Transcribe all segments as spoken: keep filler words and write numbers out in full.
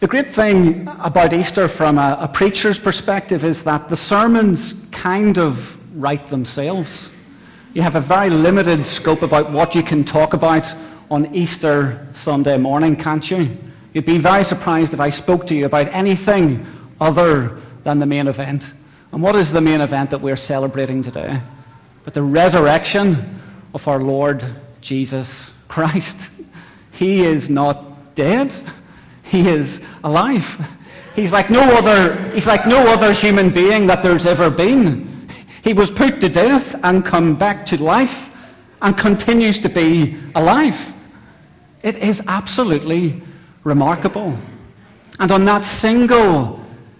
The great thing about Easter from a, a preacher's perspective is that the sermons kind of write themselves. You have a very limited scope about what you can talk about on Easter Sunday morning, can't you? You'd be very surprised if I spoke to you about anything other than the main event. And what is the main event that we're celebrating today? But the resurrection of our Lord Jesus Christ. He is not dead. He is alive. He's like no other, he's like no other human being that there's ever been. He was put to death and come back to life and continues to be alive. It is absolutely remarkable. And on that single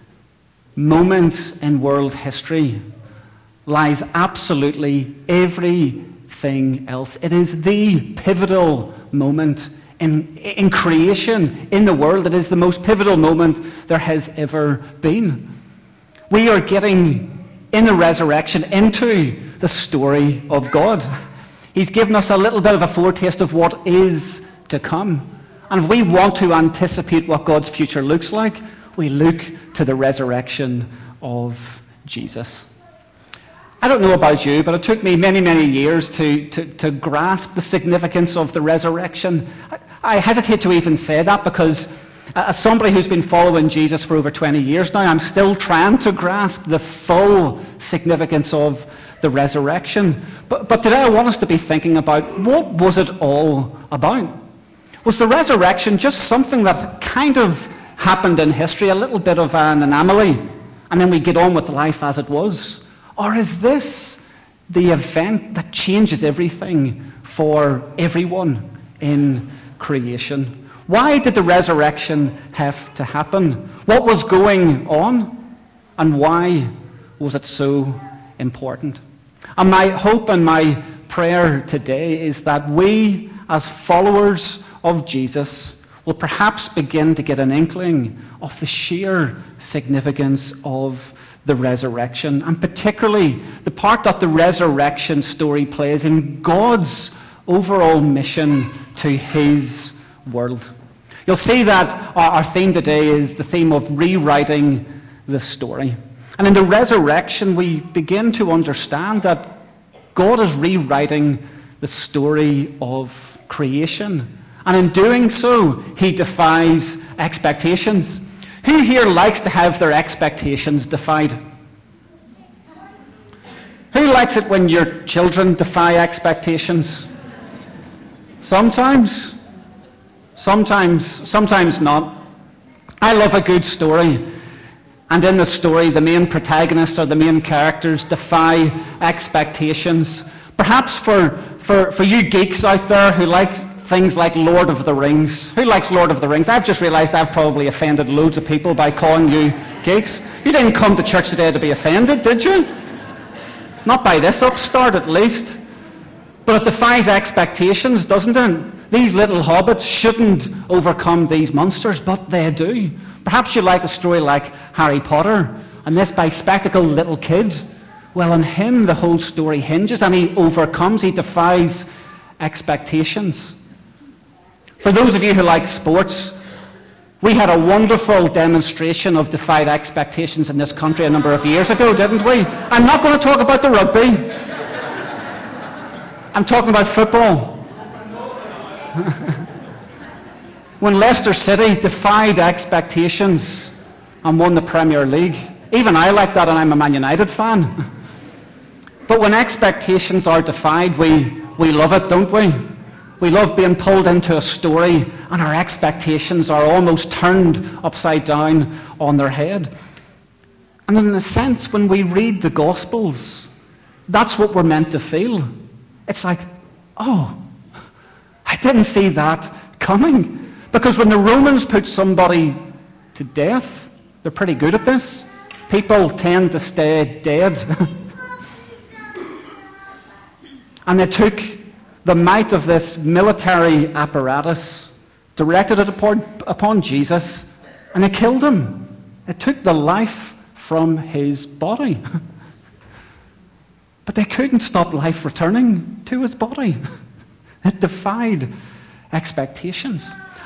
moment in world history lies absolutely everything else. It is the pivotal moment In, in creation, in the world. It is the most pivotal moment there has ever been. We are getting, in the resurrection, into the story of God. He's given us a little bit of a foretaste of what is to come. And if we want to anticipate what God's future looks like, we look to the resurrection of Jesus. I don't know about you, but it took me many, many years to, to, to grasp the significance of the resurrection. I, I hesitate to even say that because uh, as somebody who's been following Jesus for over twenty years now, I'm still trying to grasp the full significance of the resurrection. But, but today I want us to be thinking about, what was it all about? Was the resurrection just something that kind of happened in history, a little bit of an anomaly, and then we get on with life as it was? Or is this the event that changes everything for everyone in creation? Why did the resurrection have to happen? What was going on? And why was it so important? And my hope and my prayer today is that we, as followers of Jesus, will perhaps begin to get an inkling of the sheer significance of the resurrection, and particularly the part that the resurrection story plays in God's overall mission to his world. You'll see that our theme today is the theme of rewriting the story. And in the resurrection, we begin to understand that God is rewriting the story of creation. And in doing so, he defies expectations. Who here likes to have their expectations defied? Who likes it when your children defy expectations? Sometimes. Sometimes, sometimes not. I love a good story. And in the story, the main protagonists or the main characters defy expectations. Perhaps for, for, for you geeks out there who like things like Lord of the Rings. Who likes Lord of the Rings? I've just realized I've probably offended loads of people by calling you geeks. You didn't come to church today to be offended, did you? Not by this upstart, at least. But it defies expectations, doesn't it? These little hobbits shouldn't overcome these monsters, but they do. Perhaps you like a story like Harry Potter, and this bespectacled little kid. Well, on him the whole story hinges, and he overcomes, he defies expectations. For those of you who like sports, we had a wonderful demonstration of defied expectations in this country a number of years ago, didn't we? I'm not going to talk about the rugby. I'm talking about football. When Leicester City defied expectations and won the Premier League. Even I like that, and I'm a Man United fan. But when expectations are defied, we, we love it, don't we? We love being pulled into a story and our expectations are almost turned upside down on their head. And in a sense, when we read the Gospels, that's what we're meant to feel. It's like, oh, I didn't see that coming. Because when the Romans put somebody to death, they're pretty good at this. People tend to stay dead. And they took the might of this military apparatus, directed it upon, upon Jesus, and they killed him. It took the life from his body. But they couldn't stop life returning to his body. It defied expectations.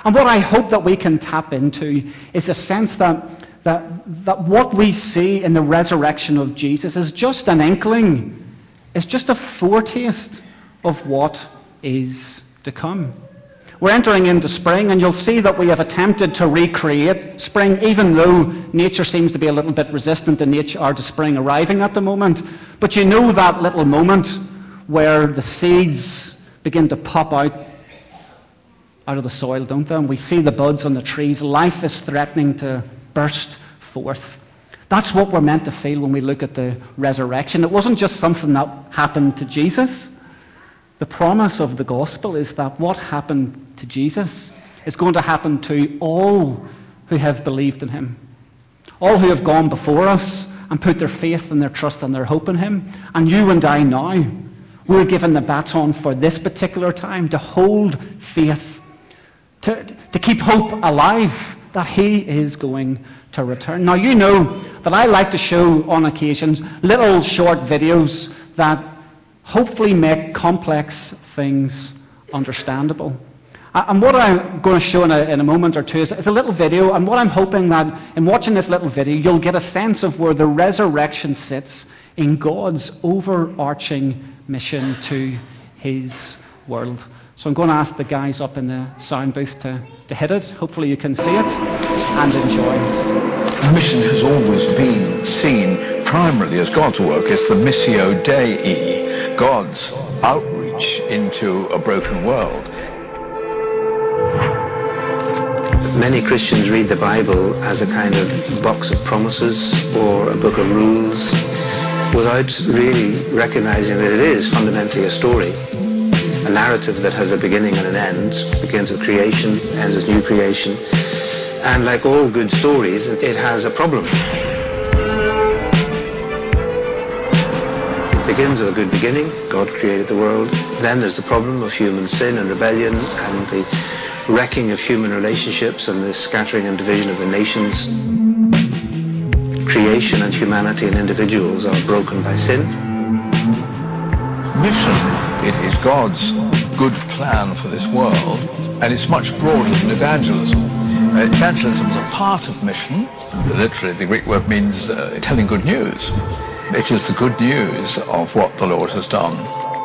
And what I hope that we can tap into is a sense that, that, that what we see in the resurrection of Jesus is just an inkling, it's just a foretaste of what is to come. We're entering into spring, and you'll see that we have attempted to recreate spring, even though nature seems to be a little bit resistant to nature or to spring arriving at the moment. But you know that little moment where the seeds begin to pop out out of the soil, don't they? And we see the buds on the trees. Life is threatening to burst forth. That's what we're meant to feel when we look at the resurrection. It wasn't just something that happened to Jesus. The promise of the gospel is that what happened to Jesus is going to happen to all who have believed in him. All who have gone before us and put their faith and their trust and their hope in him. And you and I now, we're given the baton for this particular time to hold faith, to, to keep hope alive that he is going to return. Now, you know that I like to show on occasions little short videos that hopefully make complex things understandable. And what I'm going to show in a, in a moment or two is, is a little video, and what I'm hoping that in watching this little video, you'll get a sense of where the resurrection sits in God's overarching mission to his world. So I'm going to ask the guys up in the sound booth to, to hit it. Hopefully you can see it and enjoy. Mission has always been seen primarily as God's work. It's the Missio Dei, God's outreach into a broken world. Many Christians read the Bible as a kind of box of promises or a book of rules without really recognizing that it is fundamentally a story, a narrative that has a beginning and an end, begins with creation, ends with new creation. And like all good stories, it has a problem. It begins with a good beginning. God created the world. Then there's the problem of human sin and rebellion and the wrecking of human relationships and the scattering and division of the nations. Creation and humanity and individuals are broken by sin. Mission, it is God's good plan for this world, and it's much broader than evangelism. Uh, evangelism is a part of mission. Literally, the Greek word means uh, telling good news. It is the good news of what the Lord has done.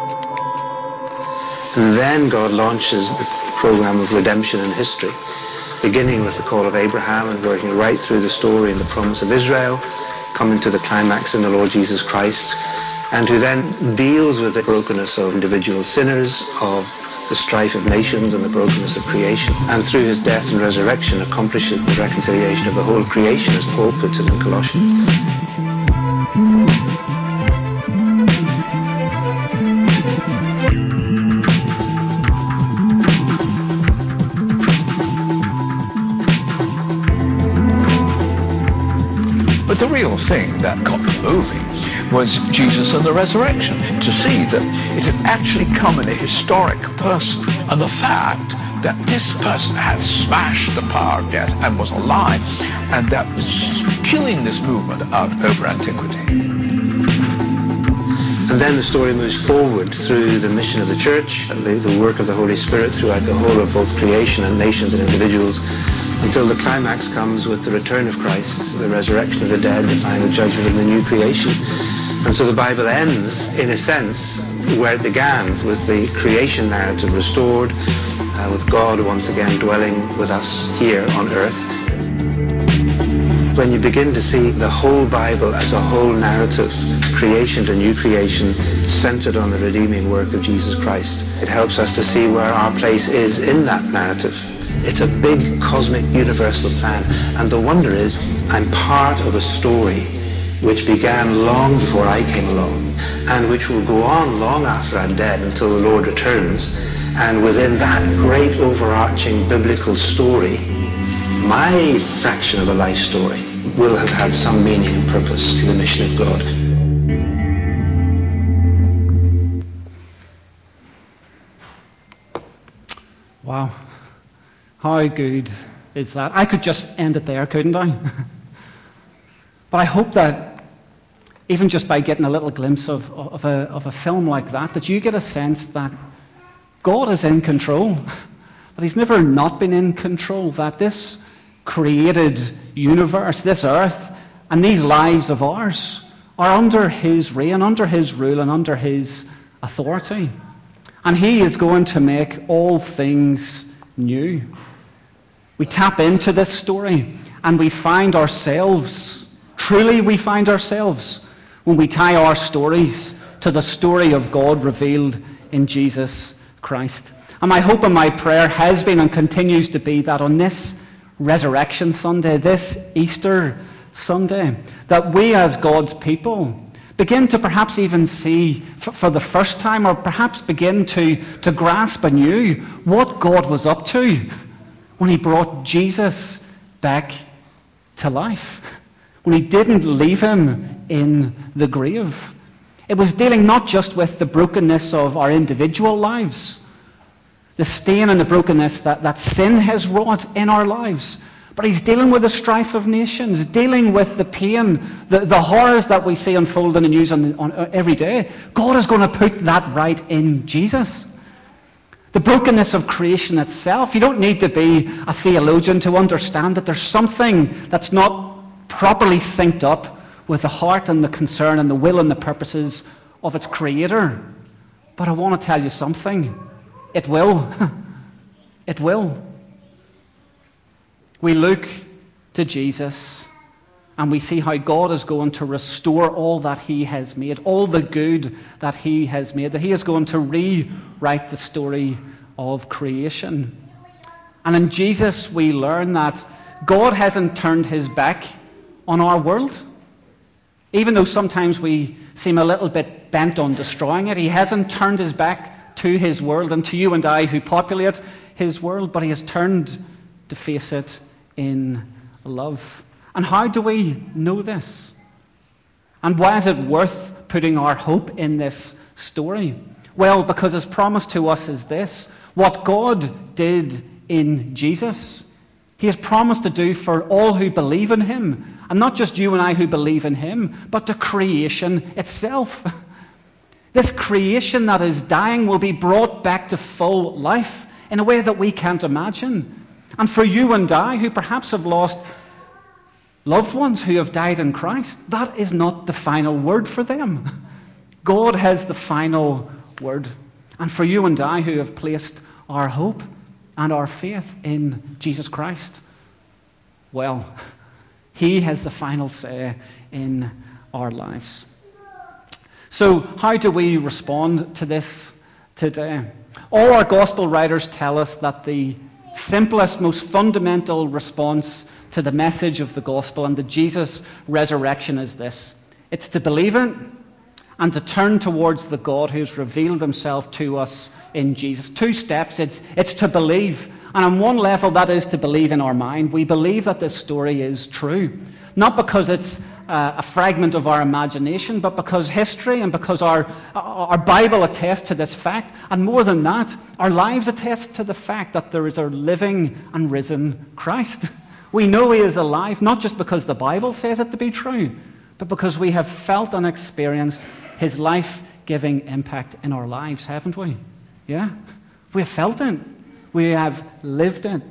And then God launches the program of redemption in history, beginning with the call of Abraham and working right through the story and the promise of Israel, coming to the climax in the Lord Jesus Christ, and who then deals with the brokenness of individual sinners, of the strife of nations and the brokenness of creation, and through his death and resurrection accomplishes the reconciliation of the whole creation, as Paul puts it in Colossians. But the real thing that got them moving was Jesus and the resurrection, to see that it had actually come in a historic person, and the fact that this person had smashed the power of death and was alive, and that was killing this movement out over antiquity. And then the story moves forward through the mission of the church, the, the work of the Holy Spirit throughout the whole of both creation and nations and individuals, until the climax comes with the return of Christ, the resurrection of the dead, the final judgment of the new creation. And so the Bible ends, in a sense, where it began, with the creation narrative restored, uh, with God once again dwelling with us here on earth. When you begin to see the whole Bible as a whole narrative, creation to new creation, centered on the redeeming work of Jesus Christ, it helps us to see where our place is in that narrative. It's a big cosmic universal plan, and the wonder is I'm part of a story which began long before I came along and which will go on long after I'm dead until the Lord returns. And within that great overarching biblical story, my fraction of a life story will have had some meaning and purpose to the mission of God. Wow. How good is that? I could just end it there, couldn't I? But I hope that even just by getting a little glimpse of, of, a, of a film like that, that you get a sense that God is in control, that he's never not been in control, that this created universe, this earth, and these lives of ours are under his reign, under his rule, and under his authority. And he is going to make all things new. We tap into this story and we find ourselves, truly we find ourselves, when we tie our stories to the story of God revealed in Jesus Christ. And my hope and my prayer has been and continues to be that on this Resurrection Sunday, this Easter Sunday, that we as God's people begin to perhaps even see for, for the first time, or perhaps begin to, to grasp anew what God was up to when he brought Jesus back to life, when he didn't leave him in the grave. It was dealing not just with the brokenness of our individual lives, the stain and the brokenness that, that sin has wrought in our lives, but he's dealing with the strife of nations, dealing with the pain, the, the horrors that we see unfold in the news on, on, uh, every day. God is going to put that right in Jesus. The brokenness of creation itself. You don't need to be a theologian to understand that there's something that's not properly synced up with the heart and the concern and the will and the purposes of its creator. But I want to tell you something. It will. It will. We look to Jesus and we see how God is going to restore all that he has made, all the good that he has made, that he is going to rewrite the story of creation. And in Jesus we learn that God hasn't turned his back on our world. Even though sometimes we seem a little bit bent on destroying it, he hasn't turned his back to his world and to you and I who populate his world, but he has turned to face it in love. And how do we know this? And why is it worth putting our hope in this story? Well, because his promise to us is this: what God did in Jesus, he has promised to do for all who believe in him. And not just you and I who believe in him, but the creation itself. This creation that is dying will be brought back to full life in a way that we can't imagine. And for you and I, who perhaps have lost loved ones who have died in Christ, that is not the final word for them. God has the final word. And for you and I, who have placed our hope and our faith in Jesus Christ, well, he has the final say in our lives. So how do we respond to this today? All our gospel writers tell us that the simplest, most fundamental response to the message of the gospel and the Jesus resurrection is this: it's to believe it and to turn towards the God who's revealed himself to us in Jesus. Two steps. It's, it's to believe. And on one level, that is to believe in our mind. We believe that this story is true. Not because it's uh, a fragment of our imagination, but because history and because our, our Bible attests to this fact. And more than that, our lives attest to the fact that there is a living and risen Christ. We know he is alive, not just because the Bible says it to be true, but because we have felt and experienced his life-giving impact in our lives, haven't we? Yeah? We have felt it. We have lived it.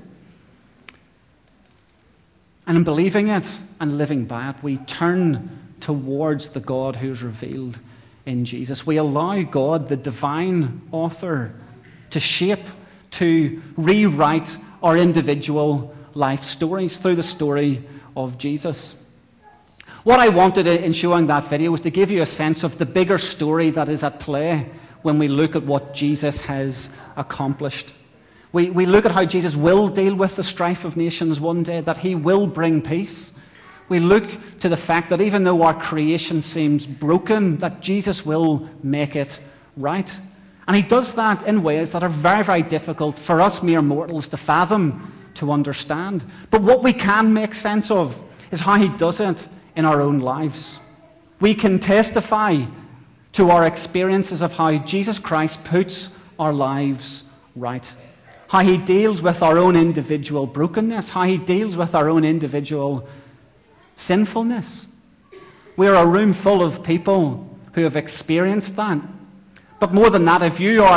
And in believing it and living by it, we turn towards the God who's revealed in Jesus. We allow God, the divine author, to shape, to rewrite our individual life stories through the story of Jesus. What I wanted in showing that video was to give you a sense of the bigger story that is at play when we look at what Jesus has accomplished. We, we look at how Jesus will deal with the strife of nations one day, that he will bring peace. We look to the fact that even though our creation seems broken, that Jesus will make it right. And he does that in ways that are very, very difficult for us mere mortals to fathom, to understand. But what we can make sense of is how he does it in our own lives. We can testify to our experiences of how Jesus Christ puts our lives right. How he deals with our own individual brokenness, how he deals with our own individual sinfulness. We are a room full of people who have experienced that. But more than that, if you are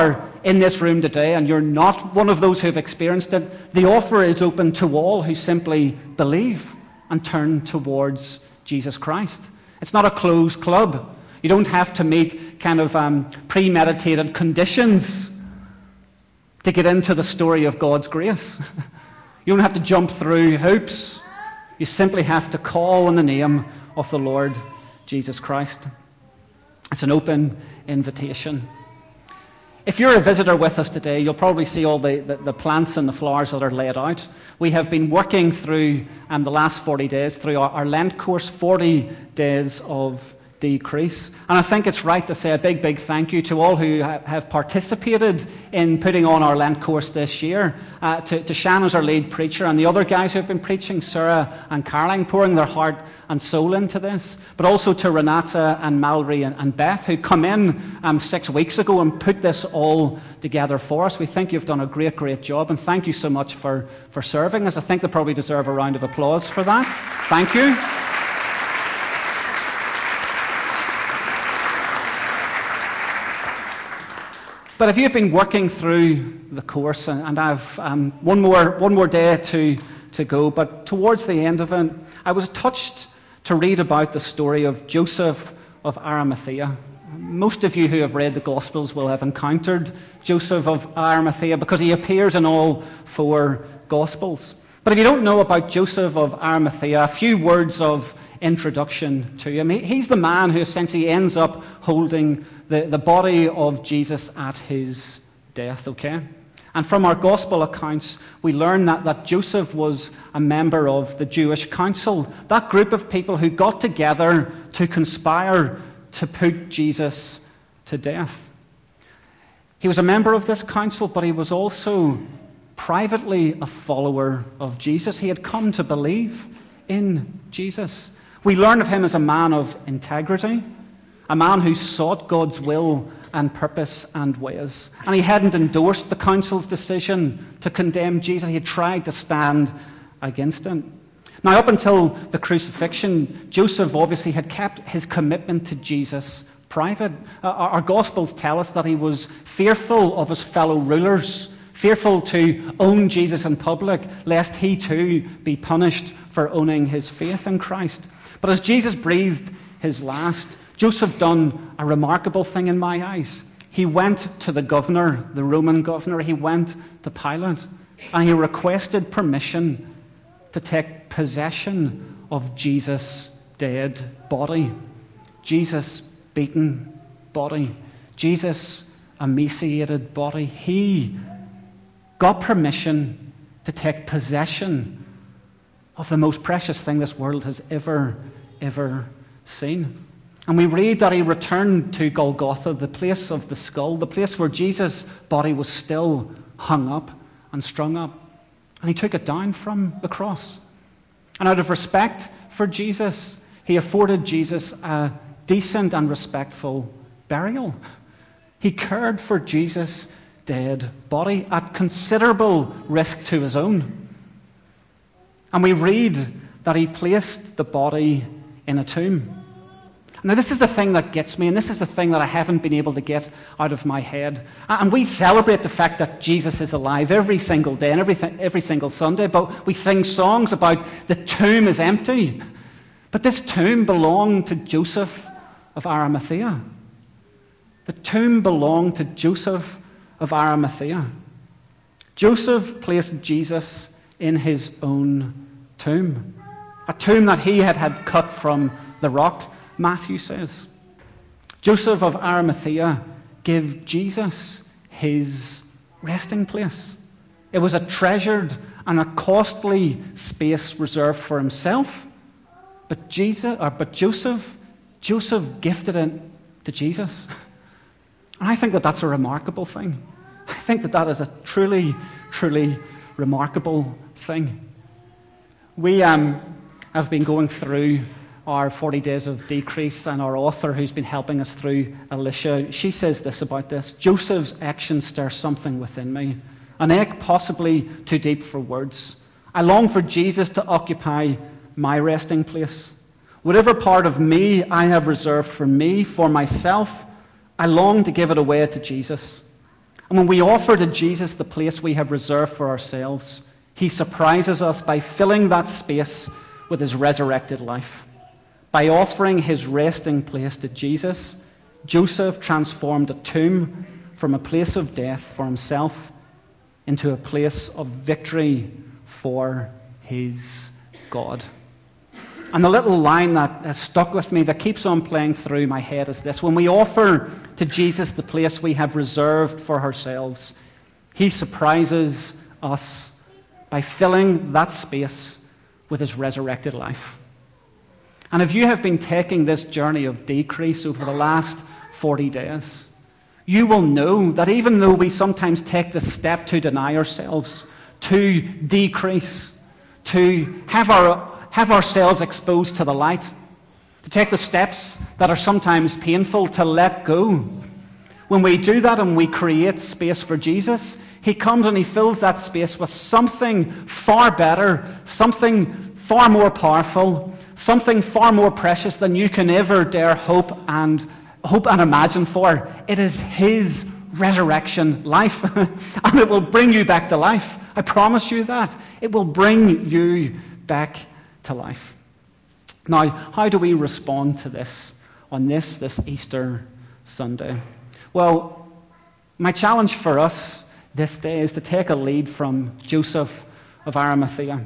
in this room today and you're not one of those who have experienced it, the offer is open to all who simply believe and turn towards Jesus Christ. It's not a closed club. You don't have to meet kind of um, premeditated conditions to get into the story of God's grace. You don't have to jump through hoops. You simply have to call on the name of the Lord Jesus Christ. It's an open invitation. If you're a visitor with us today, you'll probably see all the, the, the plants and the flowers that are laid out. We have been working through um, the last forty days, through our, our Lent course, forty days of decrease. And I think it's right to say a big, big thank you to all who ha- have participated in putting on our Lent course this year. Uh, to, to Shan as our lead preacher and the other guys who have been preaching, Sarah and Caroline, pouring their heart and soul into this. But also to Renata and Mallory and, and Beth, who come in um, six weeks ago and put this all together for us. We think you've done a great, great job. And thank you so much for, for serving us. I think they probably deserve a round of applause for that. Thank you. But if you've been working through the course, and, and I've um, one more one more day to, to go, but towards the end of it, I was touched to read about the story of Joseph of Arimathea. Most of you who have read the Gospels will have encountered Joseph of Arimathea because he appears in all four Gospels. But if you don't know about Joseph of Arimathea, a few words of introduction to him. He, he's the man who essentially ends up holding the, the body of Jesus at his death, okay? And from our gospel accounts, we learn that, that Joseph was a member of the Jewish council, that group of people who got together to conspire to put Jesus to death. He was a member of this council, but he was also privately a follower of Jesus. He had come to believe in Jesus. We learn of him as a man of integrity, a man who sought God's will and purpose and ways. And he hadn't endorsed the council's decision to condemn Jesus. He had tried to stand against it. Now, up until the crucifixion, Joseph obviously had kept his commitment to Jesus private. Uh, our, our Gospels tell us that he was fearful of his fellow rulers, fearful to own Jesus in public, lest he too be punished for owning his faith in Christ. But as Jesus breathed his last, Joseph done a remarkable thing in my eyes. He went to the governor, the Roman governor, he went to Pilate, and he requested permission to take possession of Jesus' dead body. Jesus' beaten body. Jesus' emaciated body. He got permission to take possession of the most precious thing this world has ever, ever seen. And we read that he returned to Golgotha, the place of the skull, the place where Jesus' body was still hung up and strung up. And he took it down from the cross. And out of respect for Jesus, he afforded Jesus a decent and respectful burial. He cared for Jesus' dead body at considerable risk to his own. And we read that he placed the body in a tomb. Now, this is the thing that gets me, and this is the thing that I haven't been able to get out of my head. And we celebrate the fact that Jesus is alive every single day and every, every single Sunday, but we sing songs about the tomb is empty. But this tomb belonged to Joseph of Arimathea. The tomb belonged to Joseph of Arimathea. Joseph placed Jesus in his own tomb, a tomb that he had had cut from the rock, Matthew says. Joseph of Arimathea gave Jesus his resting place. It was a treasured and a costly space reserved for himself, but Jesus, or but Joseph, Joseph gifted it to Jesus. And I think that that's a remarkable thing. I think that that is a truly, truly remarkable thing. We um, have been going through our forty days of decrease, and our author who's been helping us through, Alicia, she says this about this: Joseph's actions stir something within me, an ache possibly too deep for words. I long for Jesus to occupy my resting place. Whatever part of me I have reserved for me, for myself, I long to give it away to Jesus. And when we offer to Jesus the place we have reserved for ourselves, he surprises us by filling that space with his resurrected life. By offering his resting place to Jesus, Joseph transformed a tomb from a place of death for himself into a place of victory for his God. And the little line that has stuck with me, that keeps on playing through my head, is this: when we offer to Jesus the place we have reserved for ourselves, he surprises us by filling that space with his resurrected life. And if you have been taking this journey of decrease over the last forty days, you will know that even though we sometimes take the step to deny ourselves, to decrease, to have our have ourselves exposed to the light, to take the steps that are sometimes painful, to let go. When we do that and we create space for Jesus, he comes and he fills that space with something far better, something far more powerful, something far more precious than you can ever dare hope and hope and imagine for. It is his resurrection life, and it will bring you back to life. I promise you that. It will bring you back to life. Now, how do we respond to this on this, this Easter Sunday? Well, my challenge for us this day is to take a lead from Joseph of Arimathea.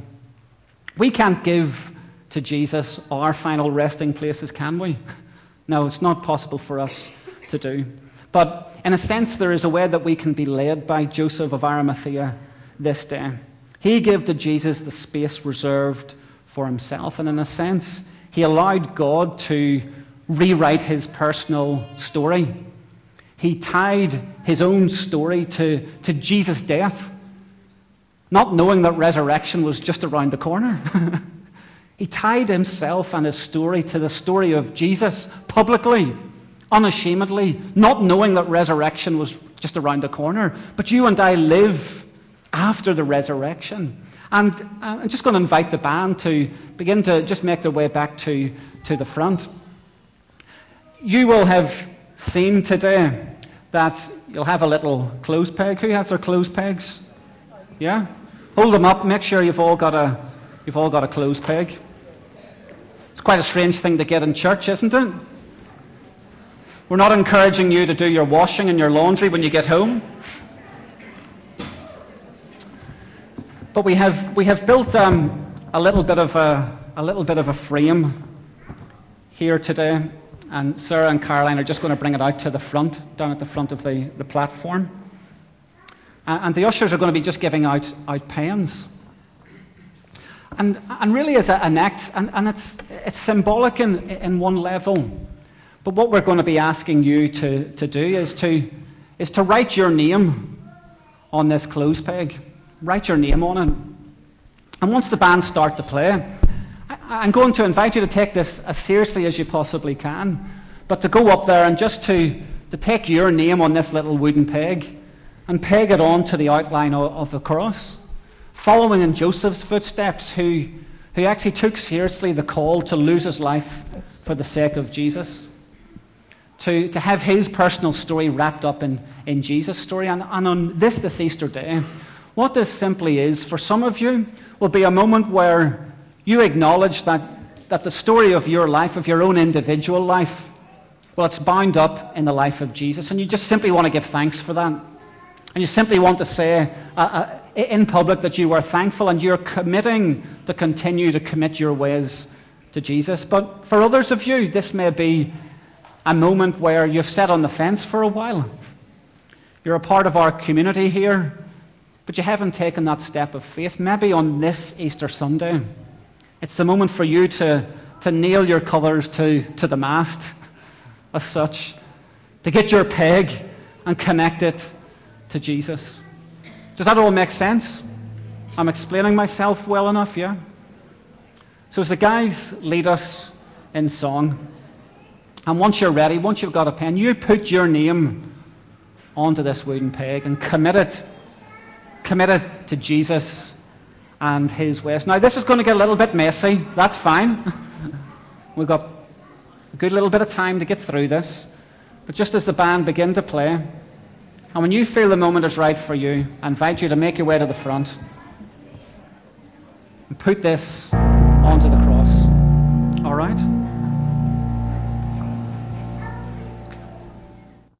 We can't give to Jesus our final resting places, can we? No, it's not possible for us to do. But in a sense, there is a way that we can be led by Joseph of Arimathea this day. He gave to Jesus the space reserved for himself, and in a sense, he allowed God to rewrite his personal story. He tied his own story to, to Jesus' death, not knowing that resurrection was just around the corner. He tied himself and his story to the story of Jesus publicly, unashamedly, not knowing that resurrection was just around the corner. But you and I live after the resurrection. And I'm just going to invite the band to begin to just make their way back to, to the front. You will have seen today that you'll have a little clothes peg. Who has their clothes pegs? Yeah? Hold them up. Make sure you've all got a, you've all got a clothes peg. It's quite a strange thing to get in church, isn't it? We're not encouraging you to do your washing and your laundry when you get home. But we have we have built um, a little bit of a a little bit of a frame here today, and Sarah and Caroline are just going to bring it out to the front, down at the front of the, the platform. And, and the ushers are going to be just giving out out pens. And and really as a, an act, and, and it's it's symbolic in in one level. But what we're going to be asking you to, to do is to is to write your name on this clothes peg. Write your name on it. And once the band start to play, I, I'm going to invite you to take this as seriously as you possibly can, but to go up there and just to, to take your name on this little wooden peg and peg it onto the outline of, of the cross, following in Joseph's footsteps, who, who actually took seriously the call to lose his life for the sake of Jesus. To, to have his personal story wrapped up in, in Jesus' story. And, and on this, this Easter day, what this simply is, for some of you, will be a moment where you acknowledge that, that the story of your life, of your own individual life, well, it's bound up in the life of Jesus. And you just simply want to give thanks for that. And you simply want to say uh, uh, in public that you are thankful and you're committing to continue to commit your ways to Jesus. But for others of you, this may be a moment where you've sat on the fence for a while. You're a part of our community here, but you haven't taken that step of faith. Maybe on this Easter Sunday, it's the moment for you to, to nail your colours to, to the mast as such, to get your peg and connect it to Jesus. Does that all make sense? I'm explaining myself well enough, yeah? So as the guys lead us in song, and once you're ready, once you've got a pen, you put your name onto this wooden peg and commit it committed to Jesus and his ways. Now, this is going to get a little bit messy. That's fine. We've got a good little bit of time to get through this. But just as the band begin to play, And when you feel the moment is right for you, I invite you to make your way to the front and put this onto the cross.